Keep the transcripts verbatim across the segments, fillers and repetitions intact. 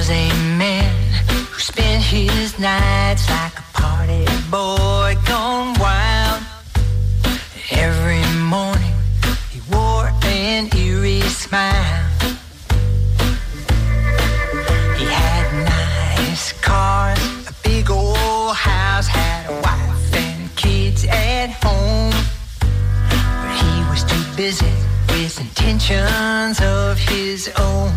a man who spent his nights like a party boy gone wild. Every morning he wore an eerie smile. He had nice cars, a big old house, had a wife and kids at home. But he was too busy with intentions of his own.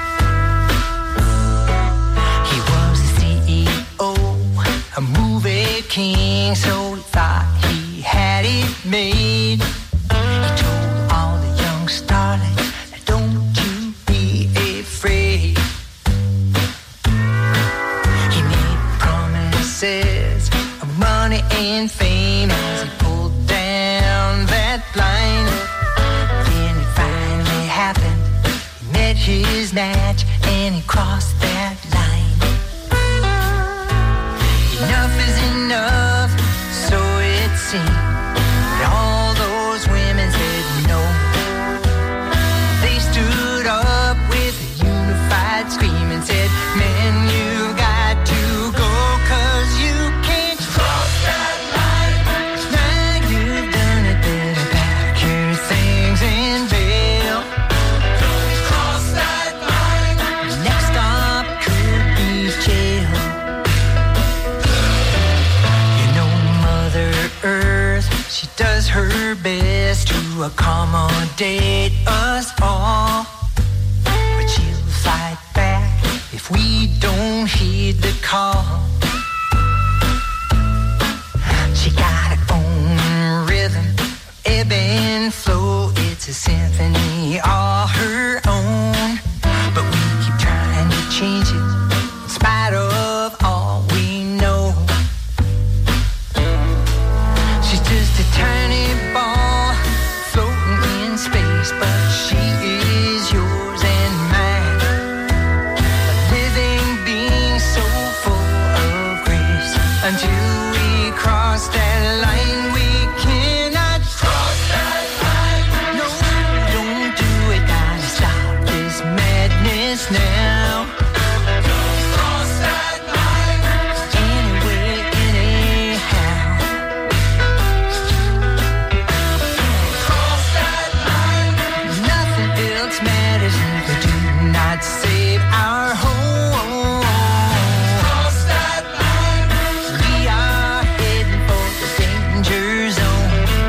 He was the C E O, a movie king, so he thought he had it made. He told all the young starlets, don't you be afraid. He made promises of money and fame as he pulled down that line. Then it finally happened. He met his match and he crossed that line. Enough is enough, so it seemed. But all those women said no. They stood up with a unified scream and said, men, you got to go, cause you can't cross that line. Now you've done it, better pack your things and bail. Don't cross that line. The next stop could be jail. You know Mother Earth, she does her best to accommodate us all. But she'll fight back if we don't heed the call. She got her own rhythm, ebb and flow. It's a symphony all her own. But we keep trying to change it in spite of all we know. She's just a tiny ball floating in space, but she is yours and mine. A living being so full of grace. Until we cross that line, we cannot cross that line. No, don't do it, gotta stop this madness now. Don't cross that line. Anyway, anyhow. Cross that line. Nothing else matters if we do not save our home. Cross that line. We are heading for the danger zone.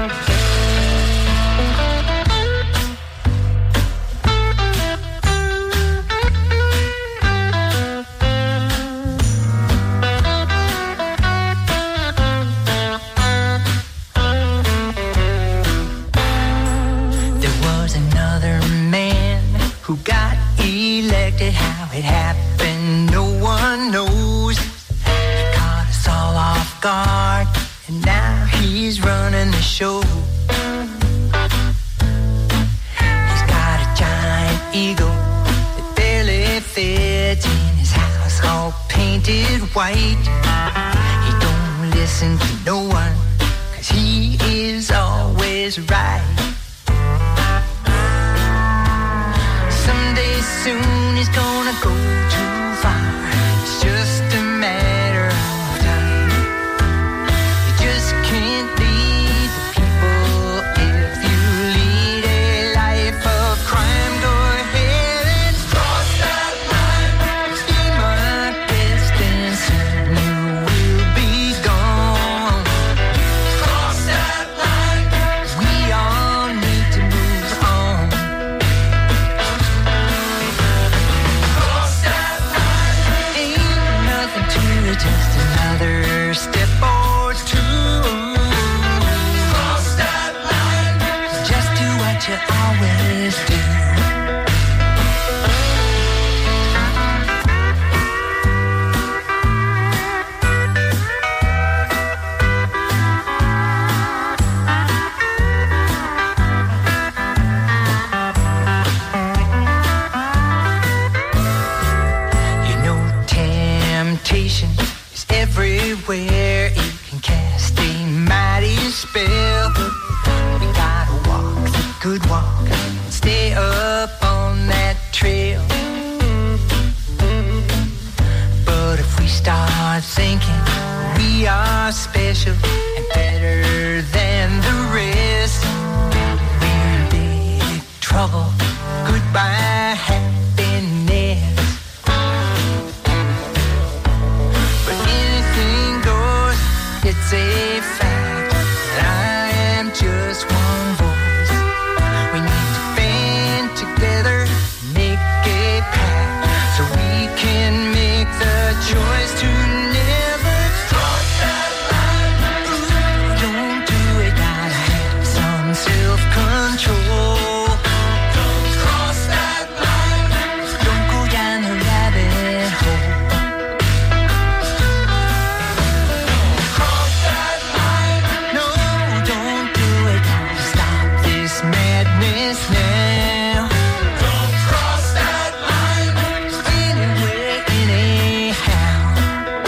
There was another man who got elected. How it happened, no one knows. He caught us all off guard, and now he's running the show. He's got a giant ego that barely fits in his house, all painted white. He don't listen to no one, cause he is always right. Someday soon he's gonna go too far. It's just a matter of time. You just can't lead the people if you lead a life of crime. Go ahead and cross that line. Be my guest and soon you will be gone. Cross that line. We all need to move on. Cross that line. Ain't nothing to it, just another step or two. Cross that line. Just do what you always do. You know temptation is everywhere. It can cast a mighty spell. We gotta walk the good walk and stay up on that trail. thinking we are special and better than the rest. We're in big trouble. Goodbye, happiness. But anything goes, it's a fact. I am just one voice. We need to band together, make a pact, so we can make the choice to never cross that line. Ooh, don't do it, gotta have some self-control. Don't cross that line. Don't go down the rabbit hole. Cross that line. No, don't do it, gotta stop this madness now. Don't cross that line. Anywhere, anyhow.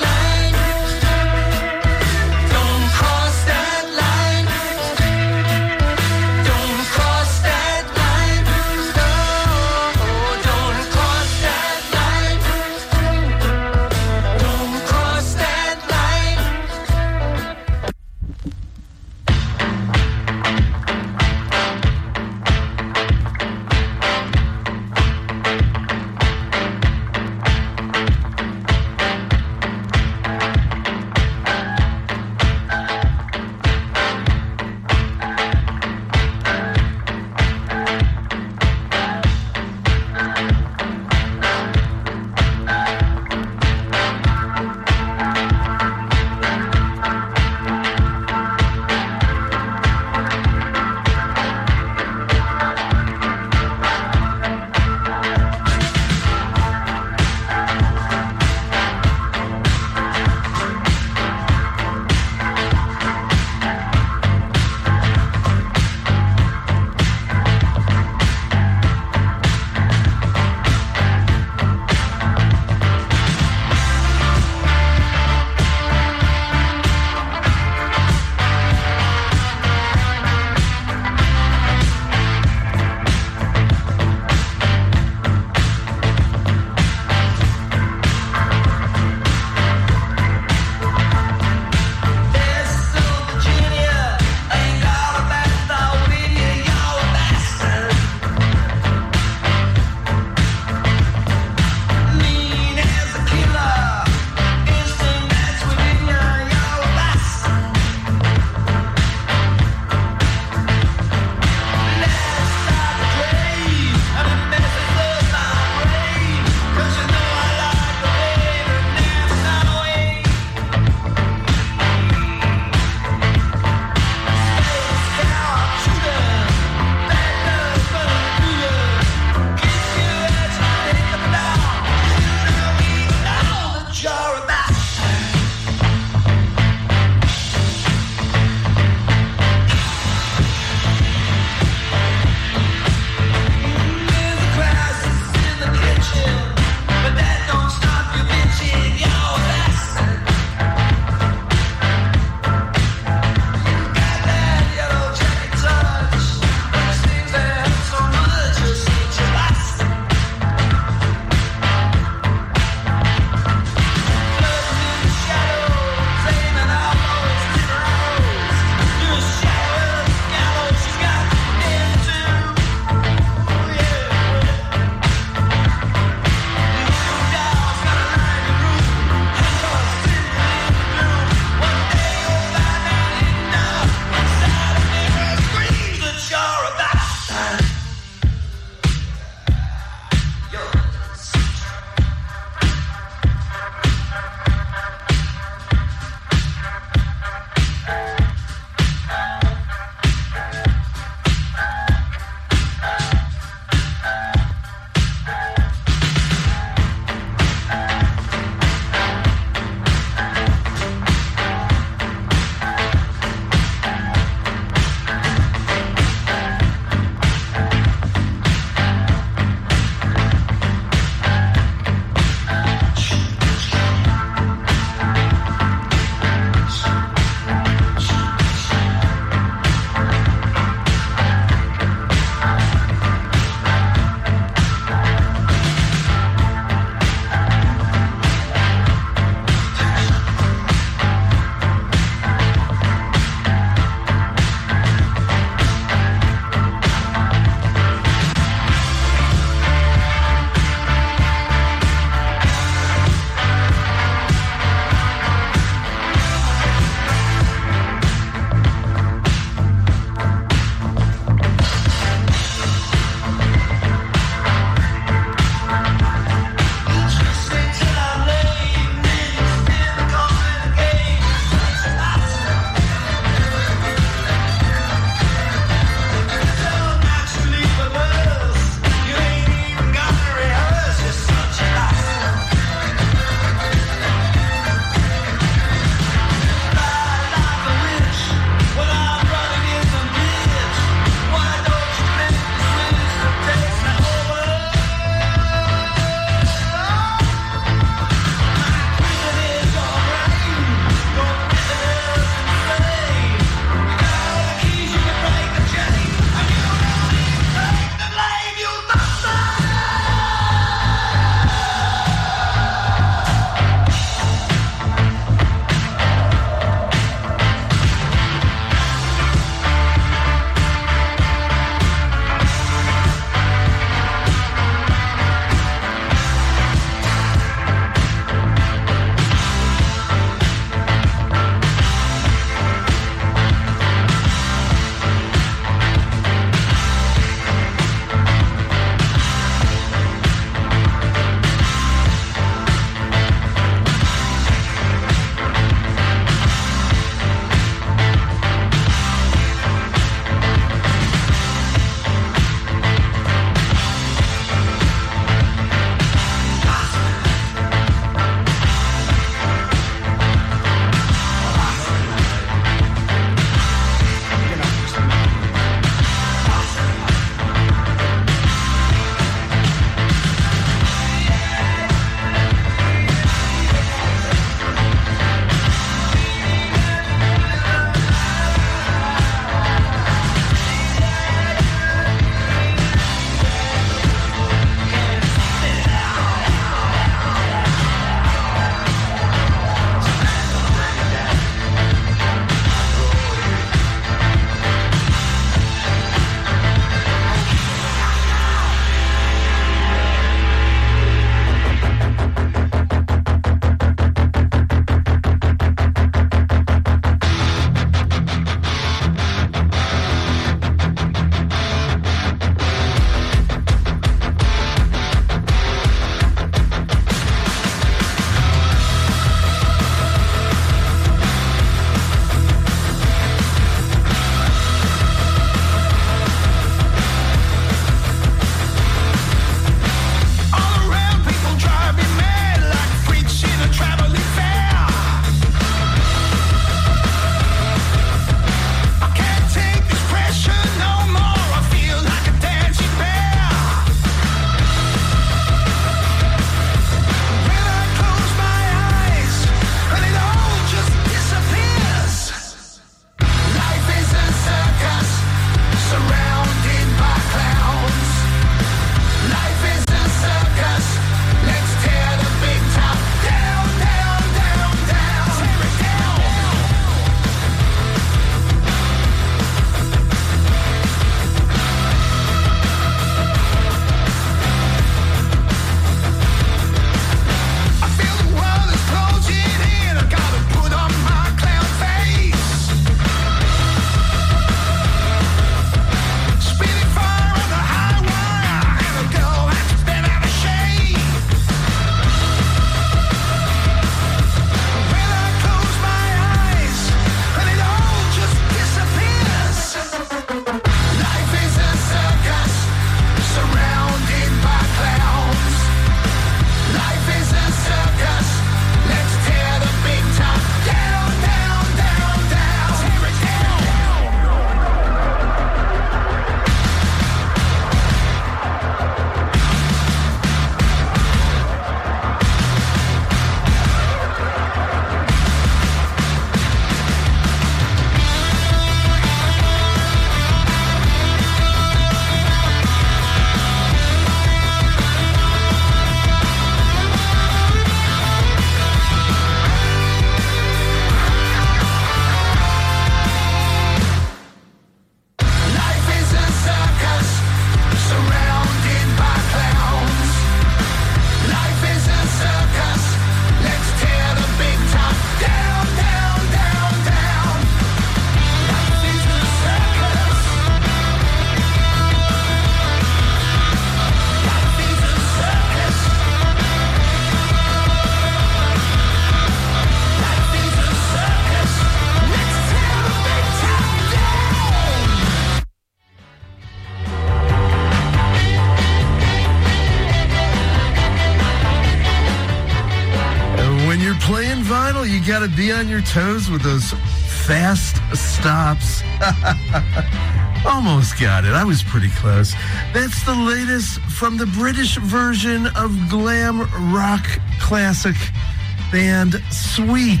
got to be on your toes with those fast stops. Almost got it. I was pretty close. That's the latest from the British version of glam rock classic band Sweet.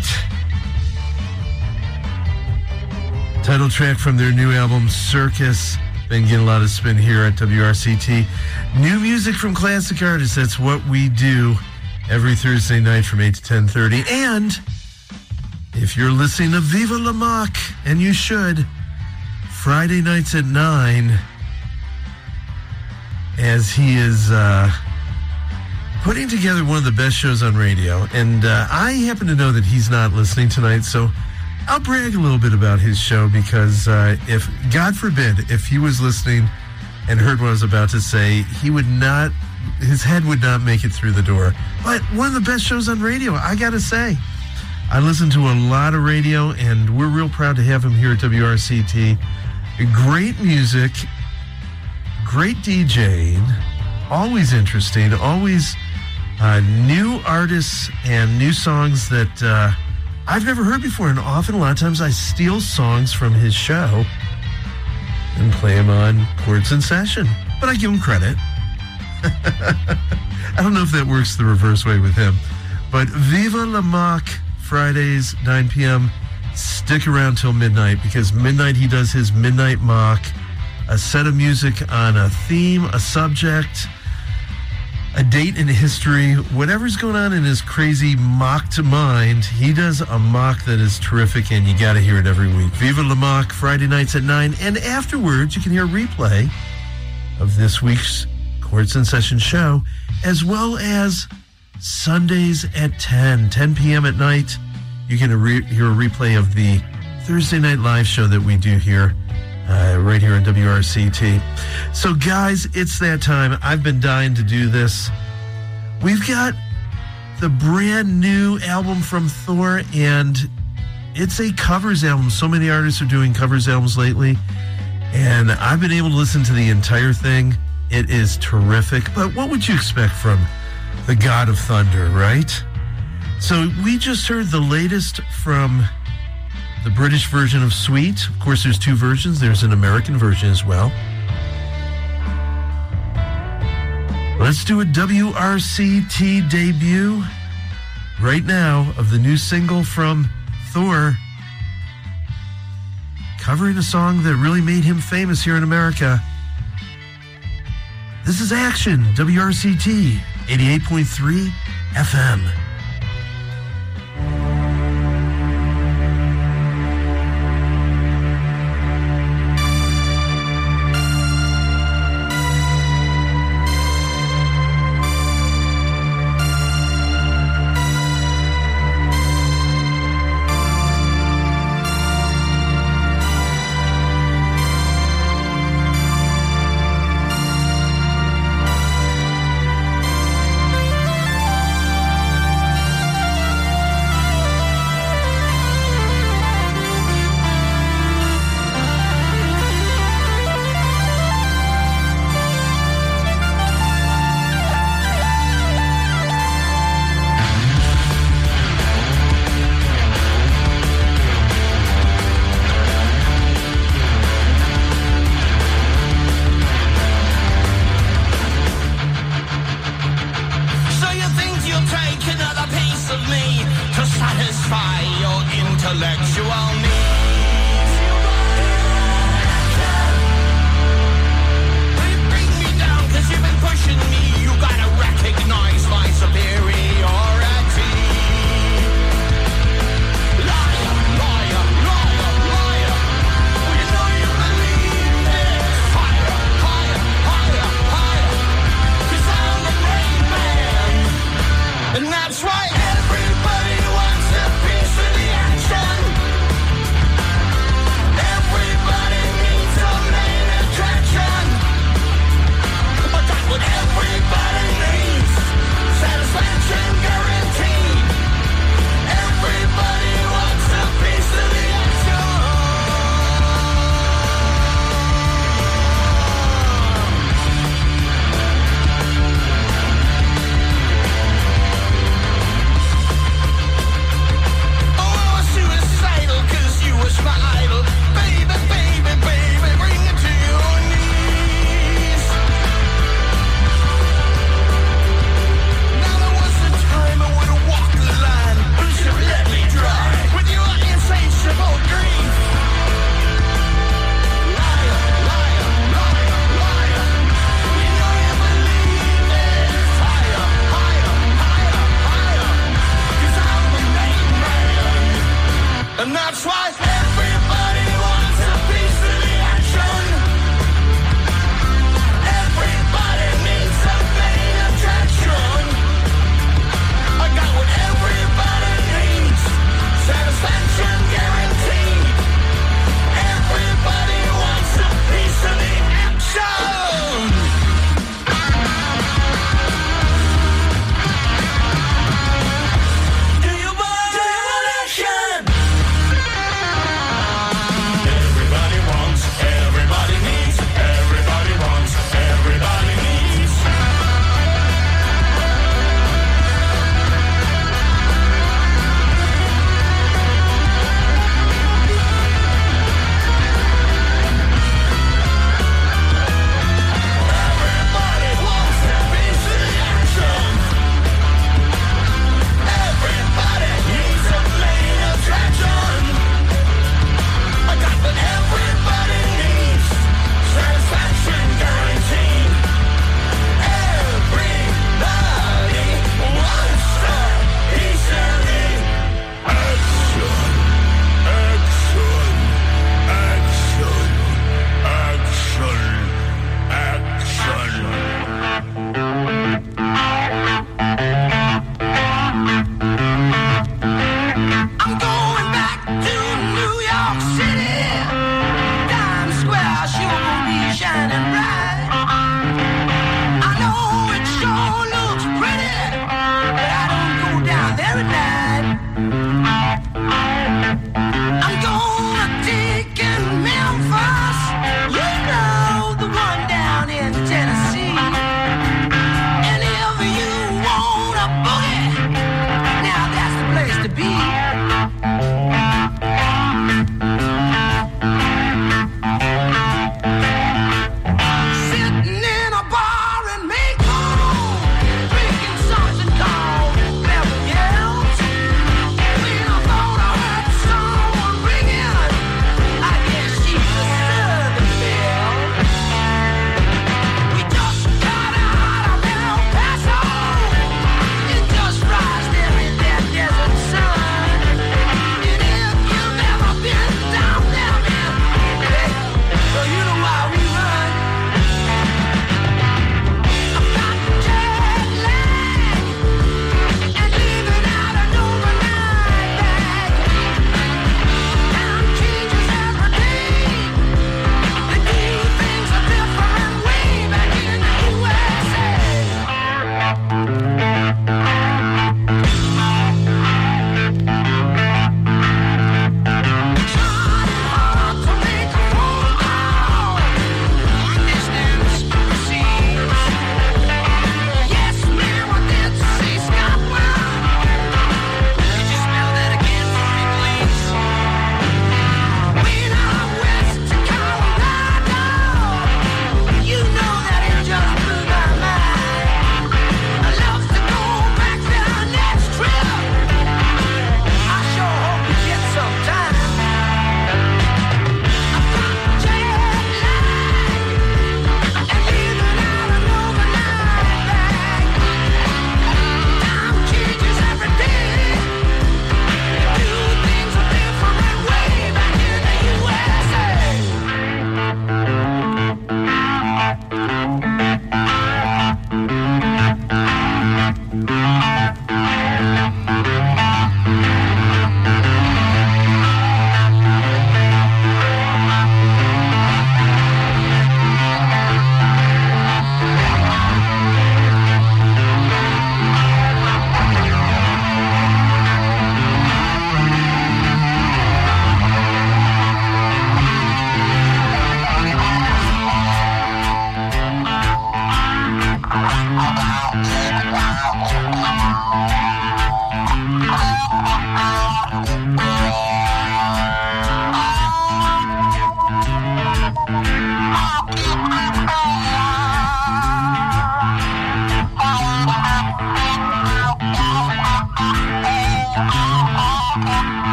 Title track from their new album, Circus. Been getting a lot of spin here at W R C T. New music from classic artists. That's what we do every Thursday night from eight to ten thirty. And if you're listening to Viva La Mock, and you should, Friday nights at nine, as he is uh, putting together one of the best shows on radio. And uh, I happen to know that he's not listening tonight, so I'll brag a little bit about his show, because uh, if, God forbid, if he was listening and heard what I was about to say, he would not, his head would not make it through the door. But one of the best shows on radio, I got to say. I listen to a lot of radio, and we're real proud to have him here at W R C T. Great music, great DJing, always interesting, always uh, new artists and new songs that uh, I've never heard before. And often, a lot of times, I steal songs from his show and play them on Chords in Session. But I give him credit. I don't know if that works the reverse way with him. But Viva La Mock, Fridays, nine p.m. Stick around till midnight, because midnight he does his Midnight Mock, a set of music on a theme, a subject, a date in history, whatever's going on in his crazy mocked mind. He does a mock that is terrific, and you got to hear it every week. Viva La Mock, Friday nights at nine, and afterwards you can hear a replay of this week's Chords in Session show, as well as Sundays at ten, ten p.m. at night. You can re- hear a replay of the Thursday night live show that we do here, uh, right here on W R C T. So, guys, it's that time. I've been dying to do this. We've got the brand new album from Thor, and it's a covers album. So many artists are doing covers albums lately, and I've been able to listen to the entire thing. It is terrific. But what would you expect from the God of Thunder, right? So we just heard the latest from the British version of Sweet. Of course, there's two versions. There's an American version as well. Let's do a W R C T debut right now of the new single from Thor, covering a song that really made him famous here in America. This is Action, W R C T, eighty-eight point three F M.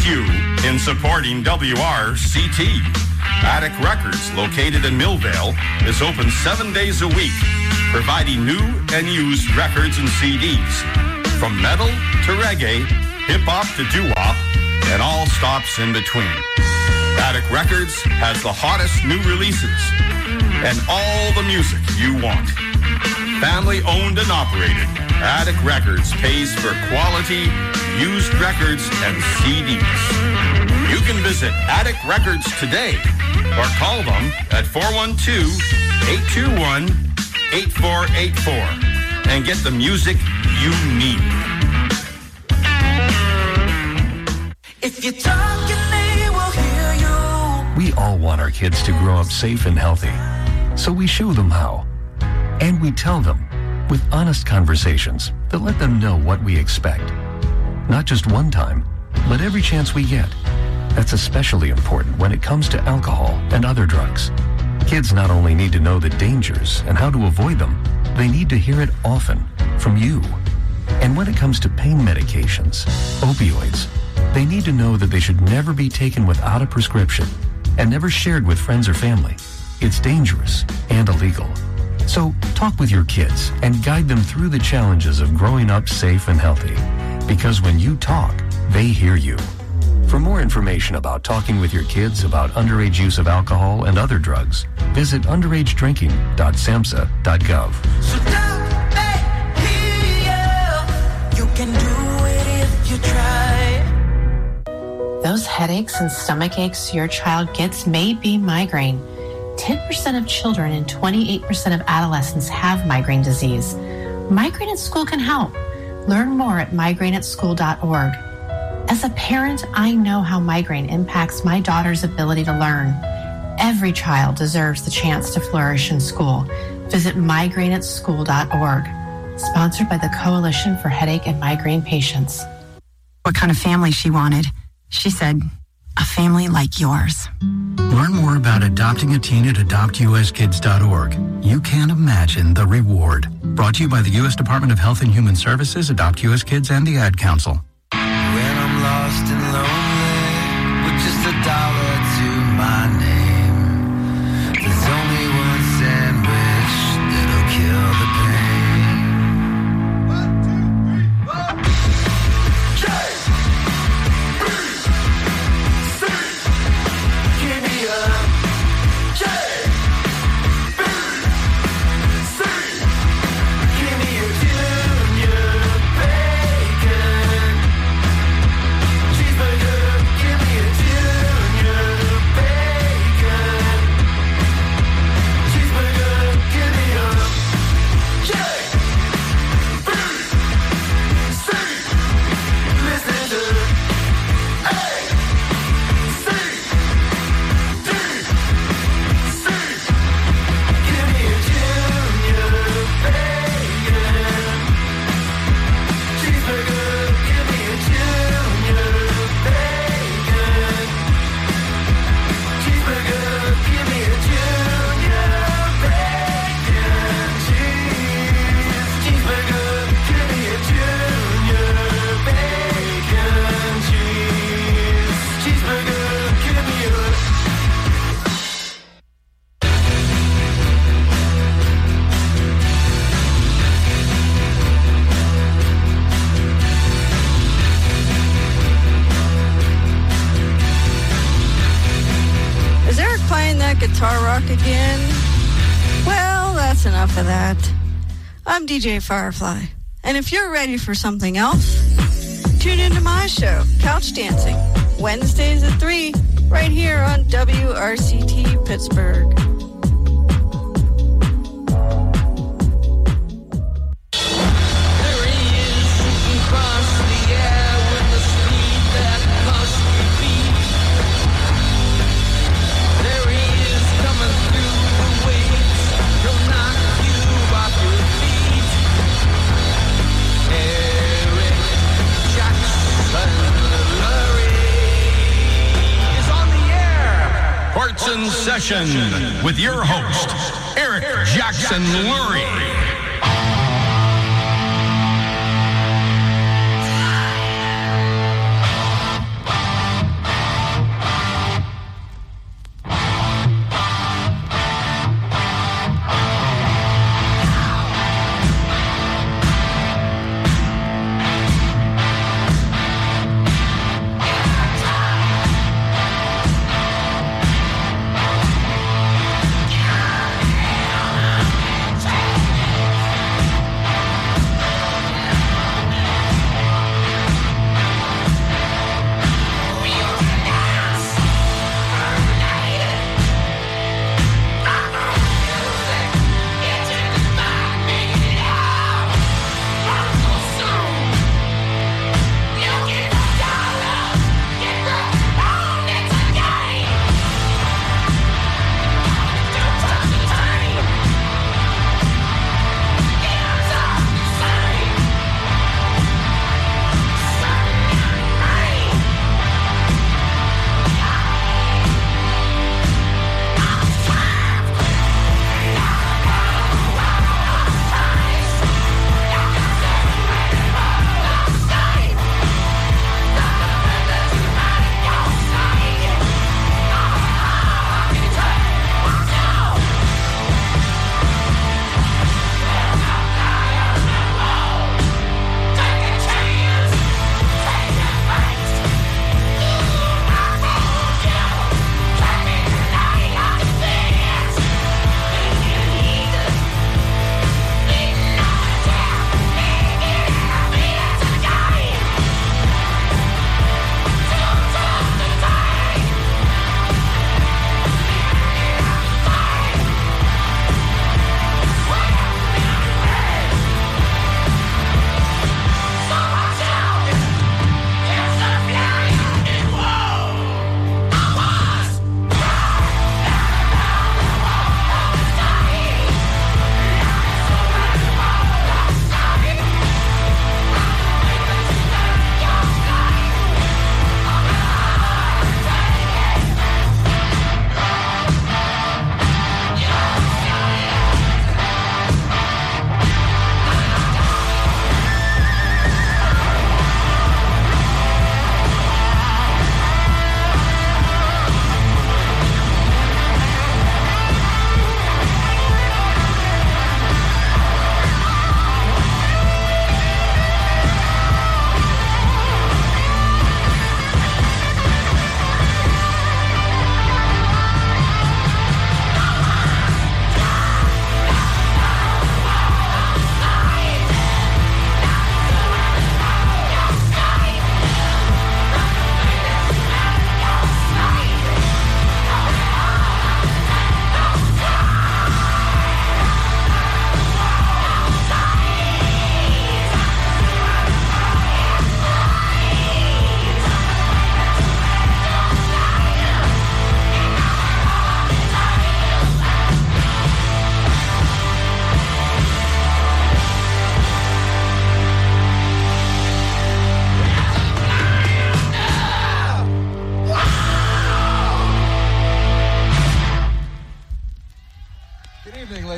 you in supporting W R C T. Attic Records, located in Millvale, is open seven days a week, providing new and used records and C Ds. From metal to reggae, hip-hop to doo-wop, and all stops in between. Attic Records has the hottest new releases and all the music you want. Family owned and operated, Attic Records pays for quality, used records and C Ds. You can visit Attic Records today or call them at four one two, eight two one, eight four eight four and get the music you need. If you're talking, they will hear you. We all want our kids to grow up safe and healthy, so we show them how. And we tell them with honest conversations that let them know what we expect. Not just one time, but every chance we get. That's especially important when it comes to alcohol and other drugs. Kids not only need to know the dangers and how to avoid them, they need to hear it often from you. And when it comes to pain medications, opioids, they need to know that they should never be taken without a prescription and never shared with friends or family. It's dangerous and illegal. So talk with your kids and guide them through the challenges of growing up safe and healthy. Because when you talk, they hear you. For more information about talking with your kids about underage use of alcohol and other drugs, visit underage drinking dot samhsa dot gov. So don't they hear you? You can do it if you try. Those headaches and stomach aches your child gets may be migraine. ten percent of children and twenty-eight percent of adolescents have migraine disease. Migraine at School can help. Learn more at migraine at school dot org. As a parent, I know how migraine impacts my daughter's ability to learn. Every child deserves the chance to flourish in school. Visit migraine at school dot org. Sponsored by the Coalition for Headache and Migraine Patients. What kind of family she wanted. She said, a family like yours. Learn more about adopting a teen at adopt u s kids dot org. You can't imagine the reward. Brought to you by the U S Department of Health and Human Services, Adopt U S Kids, and the Ad Council. When I'm lost and lonely, with just a dollar to my name, there's only one sandwich that'll kill the pain. One, two, three, four. J, B, C, give me a J, B, C, give me a junior bacon. Cheeseburger, give me a junior bacon. Cheeseburger, give me a J, B, C. Listen to A, C, D, C. Give me a junior bacon. Cheeseburger, give me a junior bacon. Cheeseburger, give me a junior bacon. Cheese. Cheeseburger, give me a junior bacon. Cheese. Cheeseburger, give me a Is Eric playing that guitar rock again? Well, that's enough of that. I'm D J Firefly, and if you're ready for something else, tune into my show, Couch Dancing, Wednesdays at three, right here on W R C T Pittsburgh. Quartz in Session with your host, Eric Jackson Lurie.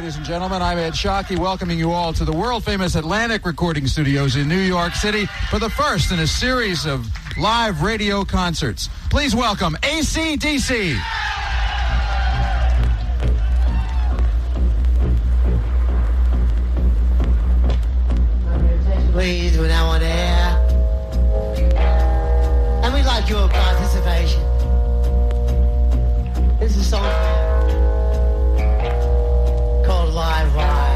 ladies and gentlemen. I'm Ed Shockey, welcoming you all to the world-famous Atlantic Recording Studios in New York City for the first in a series of live radio concerts. Please welcome A C D C. Please, we're now on air. And we'd like your participation. This is a song called Live Wire.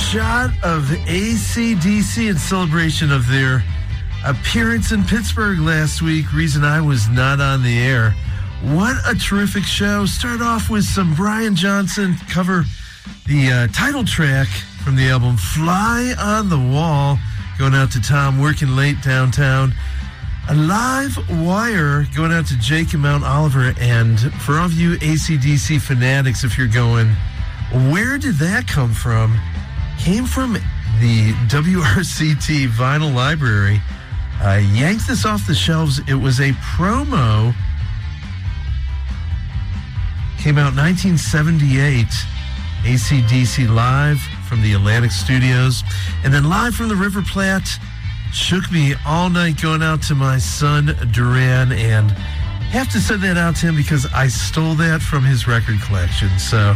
shot of A C D C in celebration of their appearance in Pittsburgh last week. Reason I was not on the air. What a terrific show. Start off with some Brian Johnson, cover the uh, title track from the album Fly on the Wall. Going out to Tom, working late downtown. A live wire going out to Jake and Mount Oliver. And for all of you A C D C fanatics, if you're going, where did that come from? Came from the W R C T vinyl library. I uh, yanked this off the shelves. It was a promo. Came out nineteen seventy-eight. A C D C live from the Atlantic Studios. And then live from the River Platte. Shook me all night, going out to my son, Duran. And have to send that out to him because I stole that from his record collection. So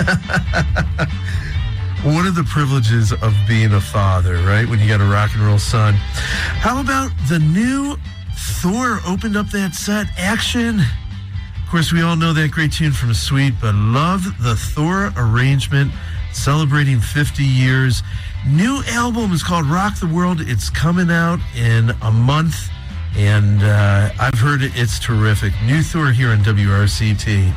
one of the privileges of being a father, right? When you got a rock and roll son. How about the new Thor opened up that set? Action. Of course, we all know that great tune from Sweet, but love the Thor arrangement, celebrating fifty years. New album is called Rock the World. It's coming out in a month, and uh, I've heard it. It's terrific. New Thor here on W R C T.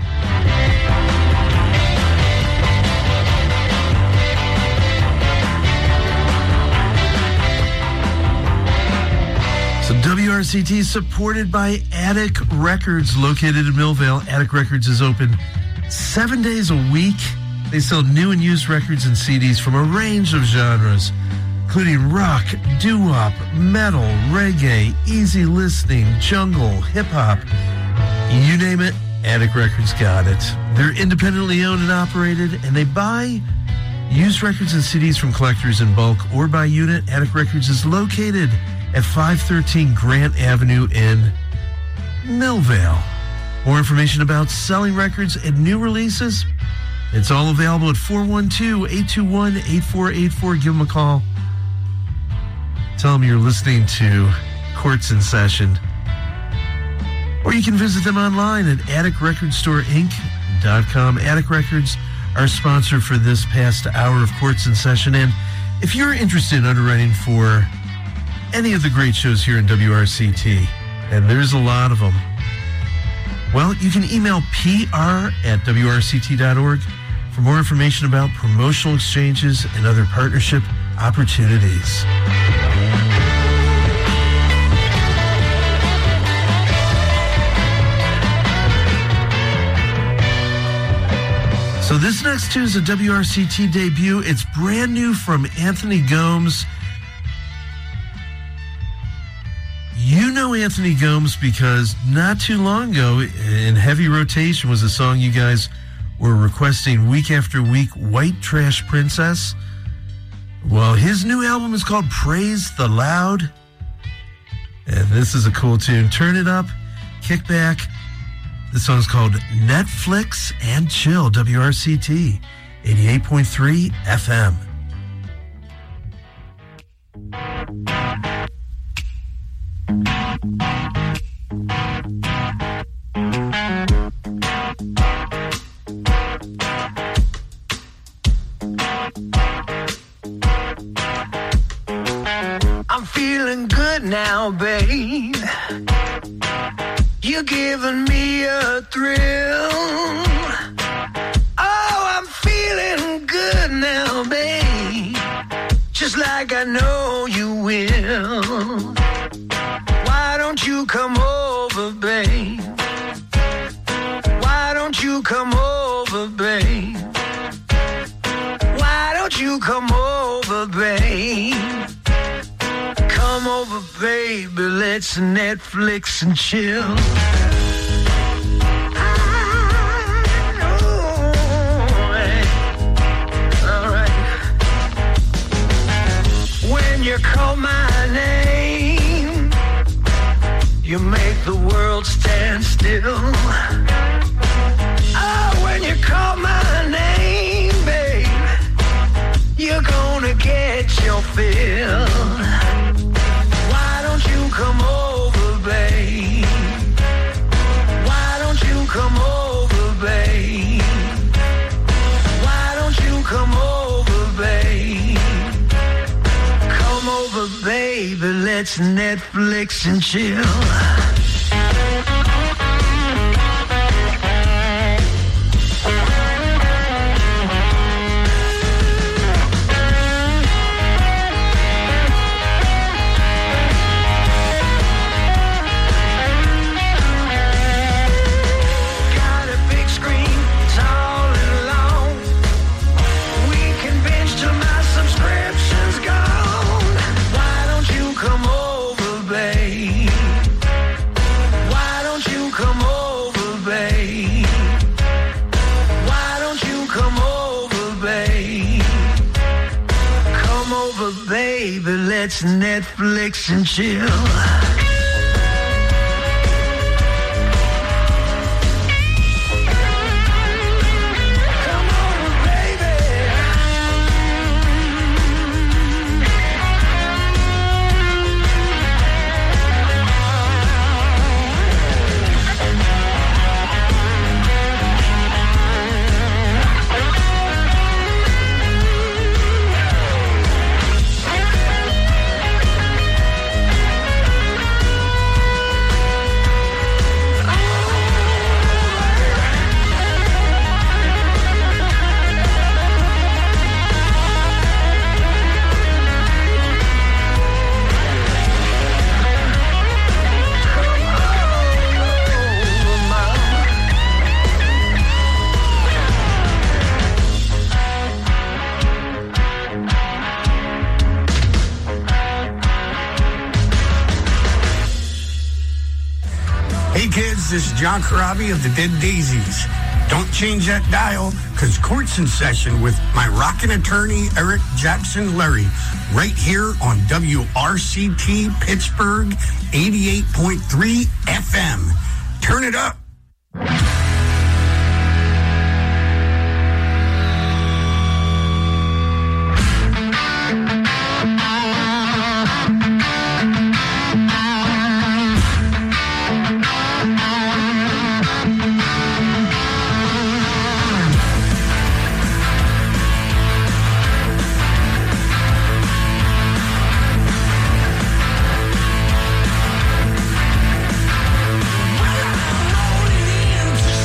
So W R C T is supported by Attic Records, located in Millvale. Attic Records is open seven days a week. They sell new and used records and C Ds from a range of genres, including rock, doo-wop, metal, reggae, easy listening, jungle, hip-hop. You name it, Attic Records got it. They're independently owned and operated, and they buy used records and C Ds from collectors in bulk or by unit. Attic Records is located at five thirteen Grant Avenue in Millvale. More information about selling records and new releases, it's all available at four one two, eight two one, eight four eight four. Give them a call. Tell them you're listening to Courts in Session. Or you can visit them online at attic record store inc dot com. Attic Records, our sponsor for this past hour of Courts in Session. And if you're interested in underwriting for any of the great shows here in W R C T, and there's a lot of them, well, you can email P R at W R C T dot org for more information about promotional exchanges and other partnership opportunities. So this next tune is a W R C T debut. It's brand new from Anthony Gomes. You know Anthony Gomes because not too long ago in heavy rotation was a song you guys were requesting week after week, White Trash Princess. Well, his new album is called Praise the Loud. And this is a cool tune. Turn it up, kick back. This song's called Netflix and Chill, W R C T, eighty-eight point three F M. I'm feeling good now, babe. You're giving me a thrill. Oh, I'm feeling good now, babe. Just like I know you will. Why don't you come over, babe? Why don't you come over, babe? Why don't you come over, babe? Come over, baby, let's Netflix and chill. I know, all right. When you call my name, you make the world stand still. Oh, when you call my name, babe, you're gonna get your fill. Come over, babe. Why don't you come over, babe? Why don't you come over, babe? baby, let's Netflix and chill. Let's Netflix and chill. This is John Corabi of the Dead Daisies. Don't change that dial, because court's in session with my rockin' attorney, Eric Jackson Larry, right here on W R C T Pittsburgh eighty-eight point three F M. Turn it up. Rolling into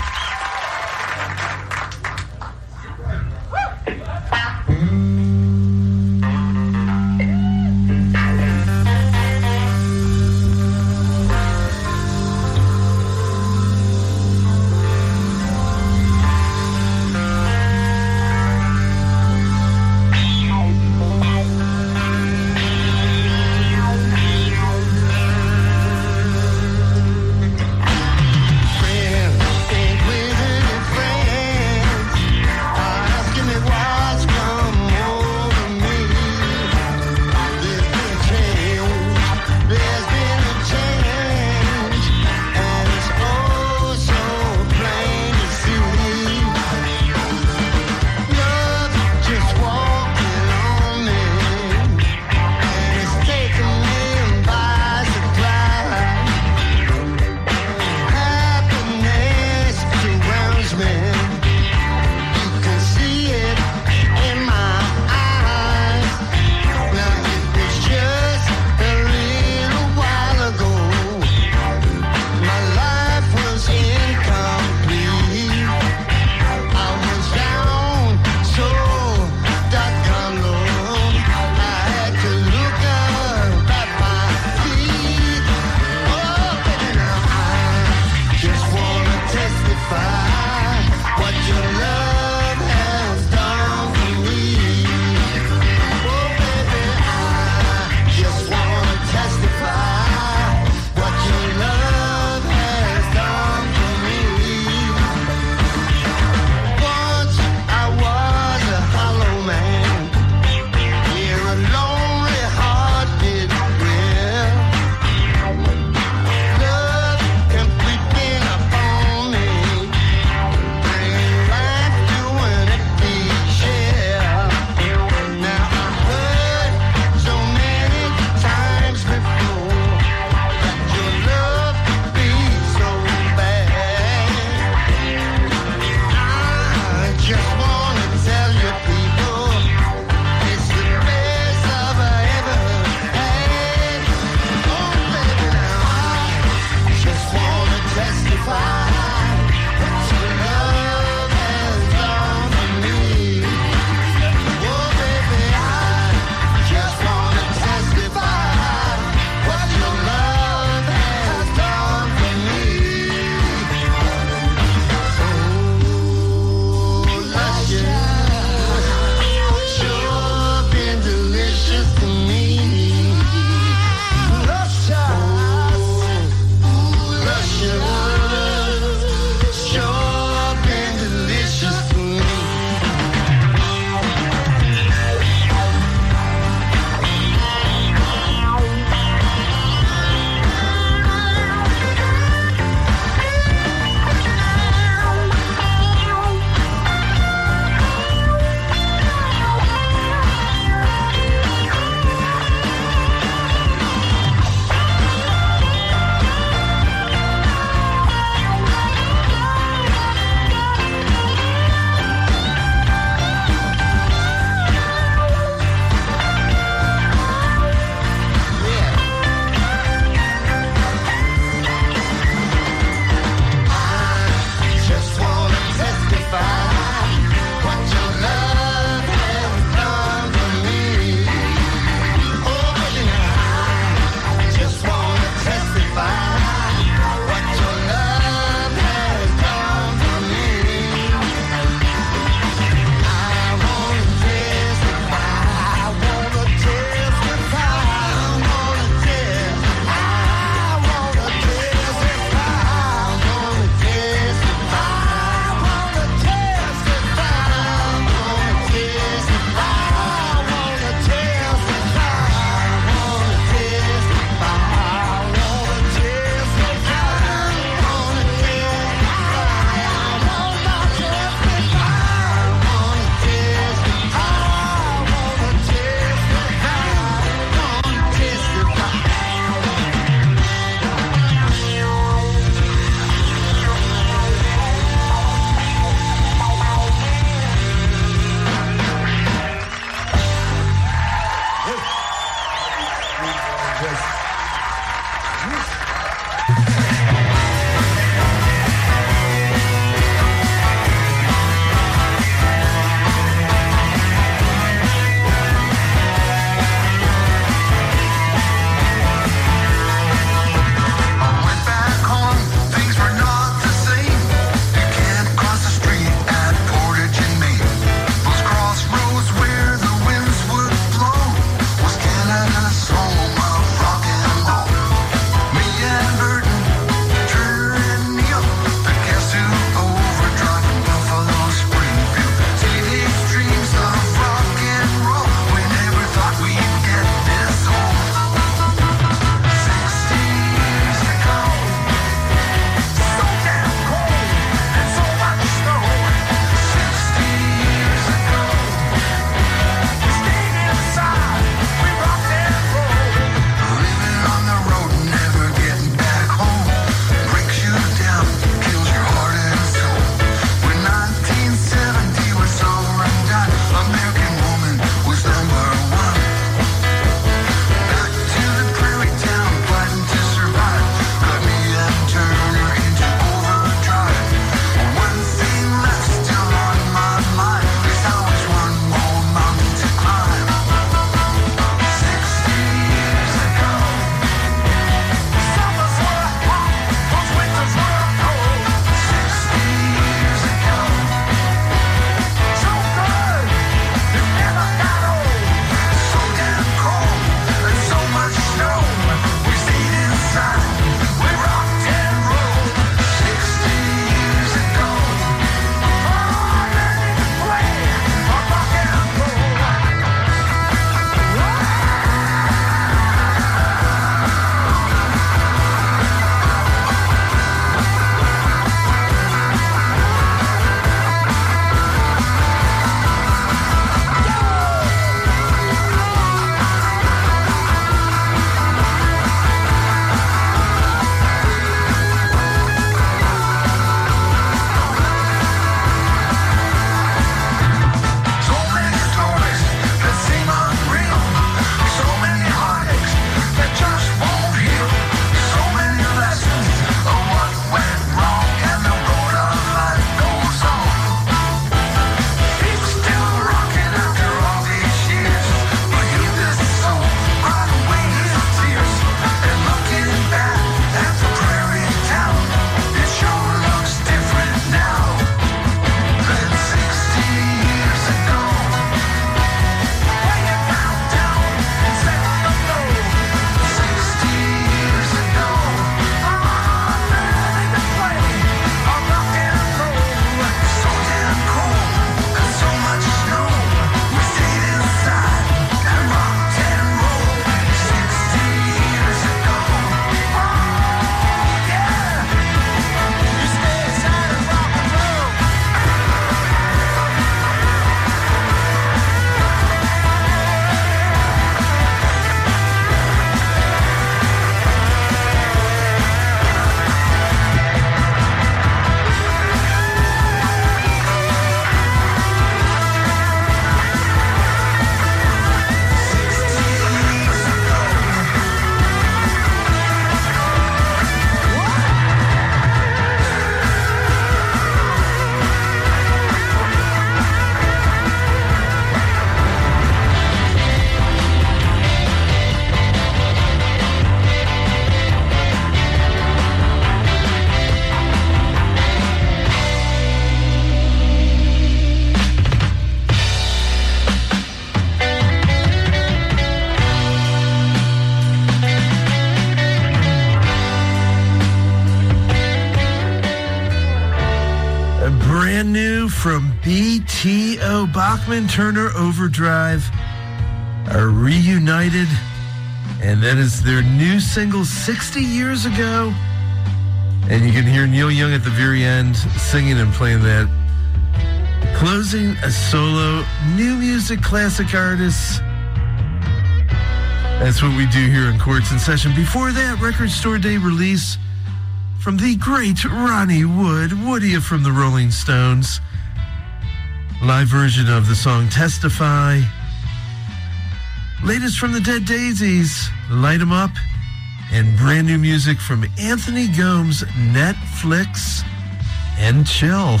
A brand new from B T O, Bachman Turner Overdrive, are reunited, and that is their new single, sixty years ago. And you can hear Neil Young at the very end singing and playing that. Closing a solo, new music, classic artists. That's what we do here in Quartz in Session. Before that, Record Store Day release from the great Ronnie Wood, Woody from the Rolling Stones. Live version of the song Testify. Latest from the Dead Daisies, Light 'Em Up. And brand new music from Anthony Gomes, Netflix and Chill.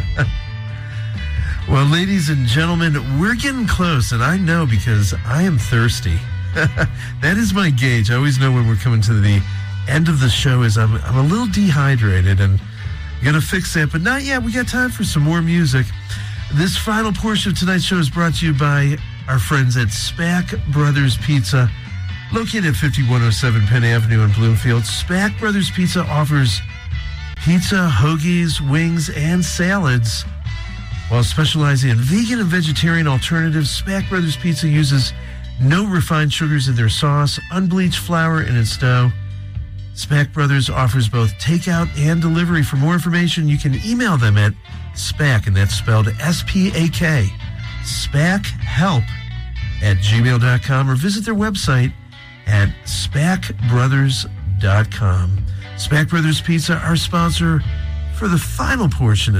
Well, ladies and gentlemen, we're getting close, and I know because I am thirsty. That is my gauge. I always know when we're coming to the end of the show is I'm, I'm a little dehydrated, and I'm going to fix that, but not yet. We got time for some more music. This final portion of tonight's show is brought to you by our friends at Spack Brothers Pizza, located at fifty-one oh seven Penn Avenue in Bloomfield. Spack Brothers Pizza offers pizza, hoagies, wings, and salads. While specializing in vegan and vegetarian alternatives, Spack Brothers Pizza uses no refined sugars in their sauce, unbleached flour in its dough. Spack Brothers offers both takeout and delivery. For more information, you can email them at Spack, and that's spelled S P A K, spackhelp at gmail dot com, or visit their website at spack brothers dot com. Spack Brothers Pizza, our sponsor for the final portion of